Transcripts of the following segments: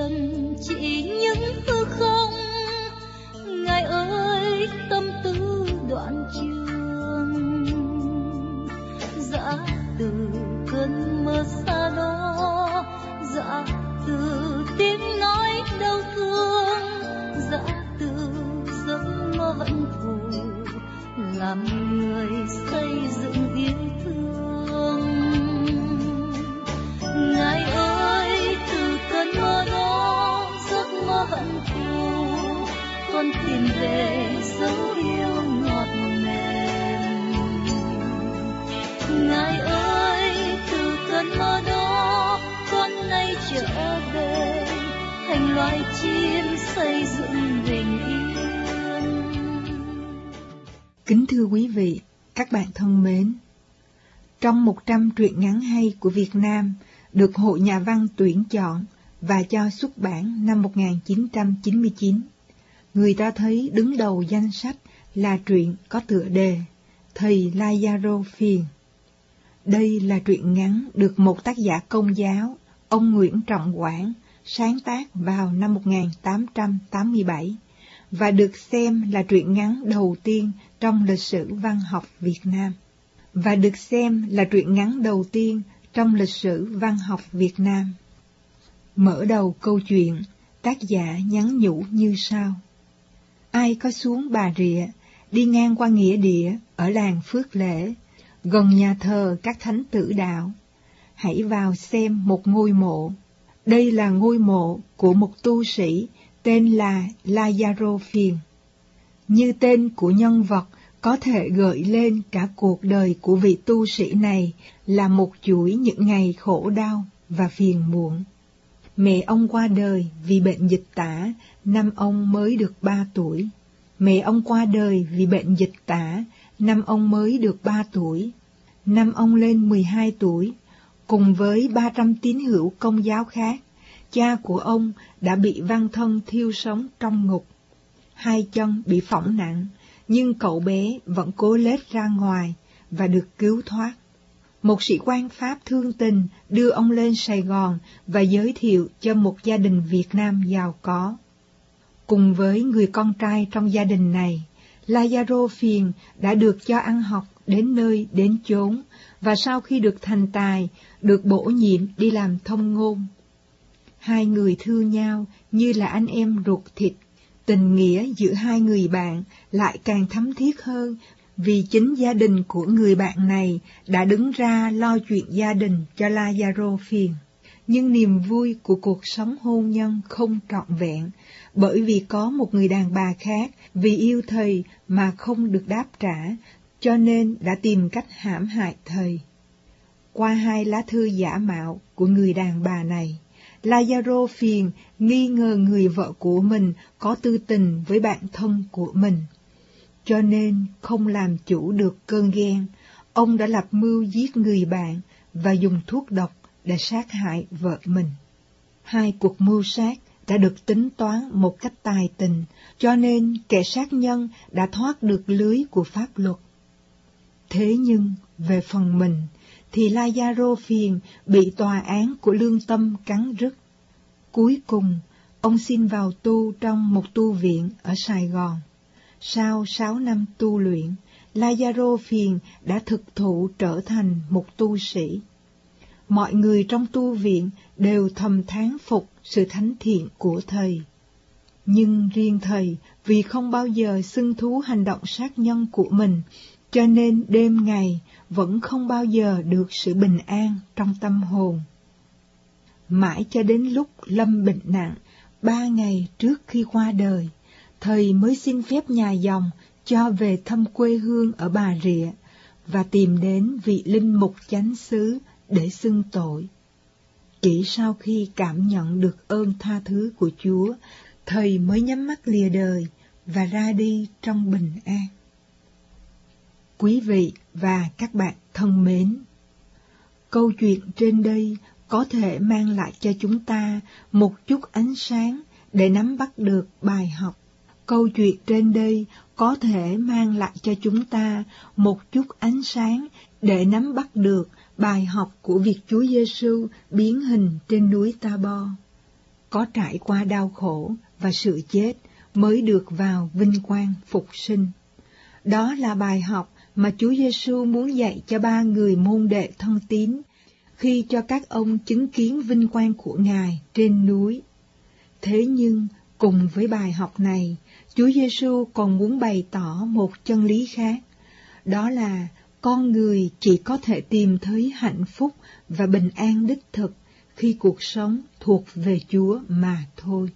chuyện chỉ những hư không. Ngài ơi, tâm tư đoạn trường, dã từ cơn mơ xa đó, dã từ tiếng nói đau thương, dã từ giấc mơ hận thù, làm người xây dựng yêu thương. Ngài ơi, từ cơn mơ đó, giấc mơ hận thù, con tìm về dấu yêu ngọt mềm. Ngài ơi, từ cơn mơ đó, con nay trở về, thành loài chim xây dựng bình yên. Kính thưa quý vị, các bạn thân mến, trong 100 truyện ngắn hay của Việt Nam được Hội Nhà văn tuyển chọn và cho xuất bản năm 1999, người ta thấy đứng đầu danh sách là truyện có tựa đề Thầy Lazaro Phiền. Đây là truyện ngắn được một tác giả Công giáo, ông Nguyễn Trọng Quảng, sáng tác vào năm 1887 và được xem là truyện ngắn đầu tiên trong lịch sử văn học Việt Nam. Mở đầu câu chuyện, tác giả nhắn nhủ như sau. Ai có xuống Bà Rịa, đi ngang qua nghĩa địa ở làng Phước Lễ, gần nhà thờ các thánh tử đạo, hãy vào xem một ngôi mộ. Đây là ngôi mộ của một tu sĩ tên là Lazaro Phiền. Như tên của nhân vật có thể gợi lên cả cuộc đời của vị tu sĩ này là một chuỗi những ngày khổ đau và phiền muộn. Mẹ ông qua đời vì bệnh dịch tả, năm ông mới được 3 tuổi. Năm ông lên 12 tuổi, cùng với 300 tín hữu Công giáo khác, cha của ông đã bị văn thân thiêu sống trong ngục. 2 chân bị phỏng nặng, nhưng cậu bé vẫn cố lết ra ngoài và được cứu thoát. Một sĩ quan Pháp thương tình đưa ông lên Sài Gòn và giới thiệu cho một gia đình Việt Nam giàu có. Cùng với người con trai trong gia đình này, Lazaro Phiền đã được cho ăn học đến nơi đến chốn, và sau khi được thành tài, được bổ nhiệm đi làm thông ngôn. 2 người thương nhau như là anh em ruột thịt, tình nghĩa giữa 2 người bạn lại càng thắm thiết hơn vì chính gia đình của người bạn này đã đứng ra lo chuyện gia đình cho Lazaro Phiền. Nhưng niềm vui của cuộc sống hôn nhân không trọn vẹn, bởi vì có một người đàn bà khác vì yêu thầy mà không được đáp trả, cho nên đã tìm cách hãm hại thầy. Qua 2 lá thư giả mạo của người đàn bà này, Lazaro Phiền nghi ngờ người vợ của mình có tư tình với bạn thân của mình. Cho nên không làm chủ được cơn ghen, ông đã lập mưu giết người bạn và dùng thuốc độc để sát hại vợ mình. 2 cuộc mưu sát đã được tính toán một cách tài tình, cho nên kẻ sát nhân đã thoát được lưới của pháp luật. Thế nhưng, về phần mình, thì Lazaro Phiền bị tòa án của lương tâm cắn rứt. Cuối cùng, ông xin vào tu trong một tu viện ở Sài Gòn. Sau 6 năm tu luyện, Lazaro Phiền đã thực thụ trở thành một tu sĩ. Mọi người trong tu viện đều thầm thán phục sự thánh thiện của thầy. Nhưng riêng thầy, vì không bao giờ xưng thú hành động sát nhân của mình, cho nên đêm ngày vẫn không bao giờ được sự bình an trong tâm hồn. Mãi cho đến lúc lâm bệnh nặng, 3 ngày trước khi qua đời, thầy mới xin phép nhà dòng cho về thăm quê hương ở Bà Rịa và tìm đến vị linh mục chánh xứ để xưng tội. Chỉ sau khi cảm nhận được ơn tha thứ của Chúa, thầy mới nhắm mắt lìa đời và ra đi trong bình an. Quý vị và các bạn thân mến, câu chuyện trên đây có thể mang lại cho chúng ta một chút ánh sáng để nắm bắt được bài học. Câu chuyện trên đây có thể mang lại cho chúng ta một chút ánh sáng để nắm bắt được bài học của việc Chúa Giêsu biến hình trên núi Ta-bo. có trải qua đau khổ và sự chết mới được vào vinh quang phục sinh. Đó là bài học mà Chúa Giêsu muốn dạy cho 3 người môn đệ thân tín khi cho các ông chứng kiến vinh quang của Ngài trên núi. Thế nhưng, cùng với bài học này, Chúa Giêsu còn muốn bày tỏ một chân lý khác, đó là con người chỉ có thể tìm thấy hạnh phúc và bình an đích thực khi cuộc sống thuộc về Chúa mà thôi.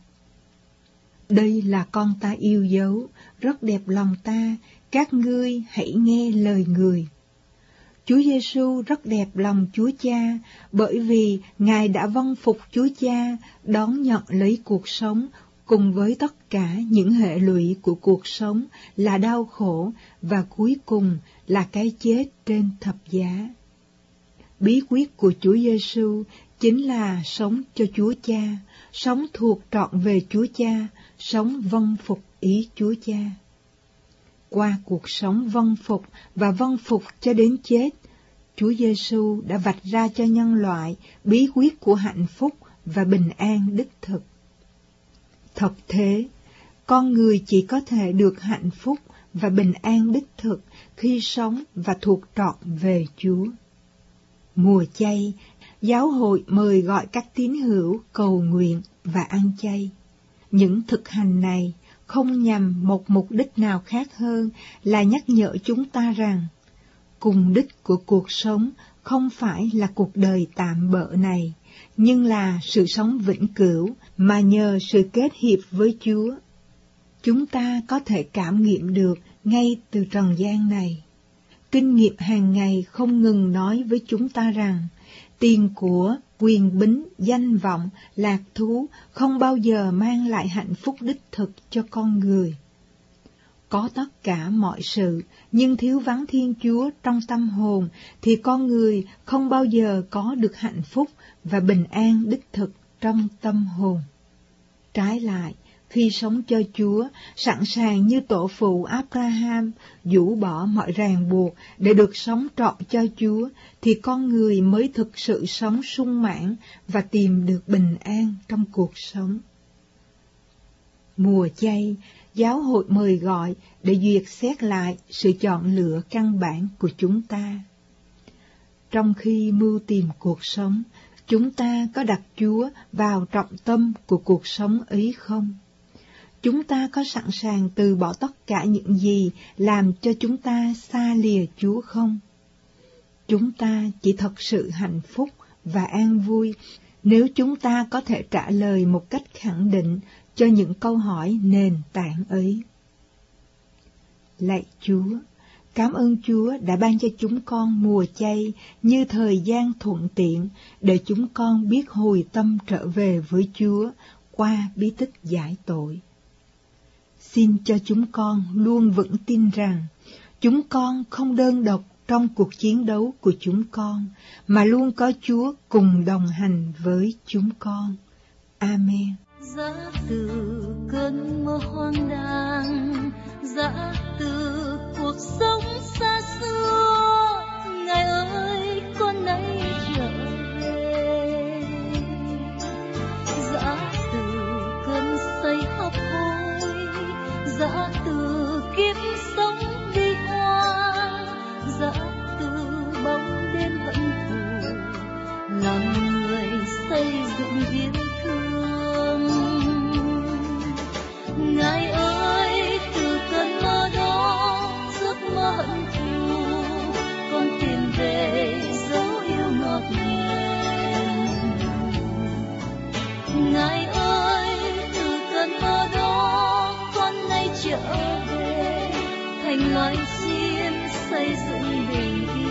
Đây là con ta yêu dấu, rất đẹp lòng ta, các ngươi hãy nghe lời người. Chúa Giêsu rất đẹp lòng Chúa Cha, bởi vì Ngài đã vâng phục Chúa Cha, đón nhận lấy cuộc sống cùng với tất cả những hệ lụy của cuộc sống là đau khổ và cuối cùng là cái chết trên thập giá. Bí quyết của Chúa Giêsu chính là sống cho Chúa Cha, sống thuộc trọn về Chúa Cha, sống vâng phục ý Chúa Cha. Qua cuộc sống vâng phục và vâng phục cho đến chết, Chúa Giêsu đã vạch ra cho nhân loại bí quyết của hạnh phúc và bình an đích thực. Thật thế, con người chỉ có thể được hạnh phúc và bình an đích thực khi sống và thuộc trọn về Chúa. Mùa chay, giáo hội mời gọi các tín hữu cầu nguyện và ăn chay. Những thực hành này không nhằm một mục đích nào khác hơn là nhắc nhở chúng ta rằng, cùng đích của cuộc sống không phải là cuộc đời tạm bợ này, nhưng là sự sống vĩnh cửu mà nhờ sự kết hiệp với Chúa, chúng ta có thể cảm nghiệm được ngay từ trần gian này. Kinh nghiệm hàng ngày không ngừng nói với chúng ta rằng, tiền của, quyền bính, danh vọng, lạc thú không bao giờ mang lại hạnh phúc đích thực cho con người. Có tất cả mọi sự, nhưng thiếu vắng Thiên Chúa trong tâm hồn, thì con người không bao giờ có được hạnh phúc và bình an đích thực trong tâm hồn. Trái lại, khi sống cho Chúa, sẵn sàng như tổ phụ Abraham, rũ bỏ mọi ràng buộc để được sống trọn cho Chúa, thì con người mới thực sự sống sung mãn và tìm được bình an trong cuộc sống. Mùa chay, giáo hội mời gọi để duyệt xét lại sự chọn lựa căn bản của chúng ta. Trong khi mưu tìm cuộc sống, chúng ta có đặt Chúa vào trọng tâm của cuộc sống ấy không? Chúng ta có sẵn sàng từ bỏ tất cả những gì làm cho chúng ta xa lìa Chúa không? Chúng ta chỉ thật sự hạnh phúc và an vui nếu chúng ta có thể trả lời một cách khẳng định cho những câu hỏi nền tảng ấy. Lạy Chúa, cảm ơn Chúa đã ban cho chúng con mùa chay như thời gian thuận tiện để chúng con biết hồi tâm trở về với Chúa qua bí tích giải tội. Xin cho chúng con luôn vững tin rằng chúng con không đơn độc trong cuộc chiến đấu của chúng con, mà luôn có Chúa cùng đồng hành với chúng con. Amen. Giã từ cơn mơ hoang đàng, giã từ cuộc sống xa xưa, Ngài ơi con nay trở về. Giã từ cơn say hấp hối, giã từ kiếp sống bi hoang, giã từ bóng đêm hận thù, làm người xây dựng yêu thương. Ngài ơi, từ cơn mơ đó, giấc mơ hận thù, con tìm về dấu yêu ngọt ngào. Ngài ơi, từ cơn mơ đó, con nay trở về thành loài chim xây dựng bình yên.